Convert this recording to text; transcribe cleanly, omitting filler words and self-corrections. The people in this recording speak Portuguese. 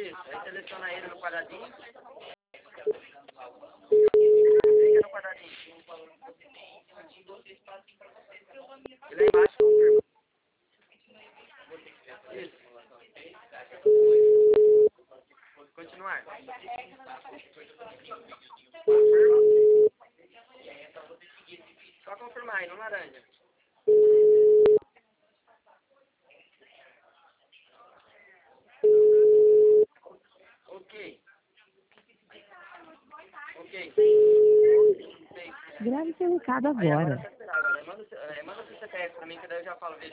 Isso, aí seleciona ele no quadradinho. Clica no quadradinho. E lá embaixo confirma. Isso. Continuar. Confirma. Só confirmar aí, no laranja. Ok. Ok. Grave seu recado Aí agora agora. tá esperado. Manda o CPF pra mim que daí eu já falo.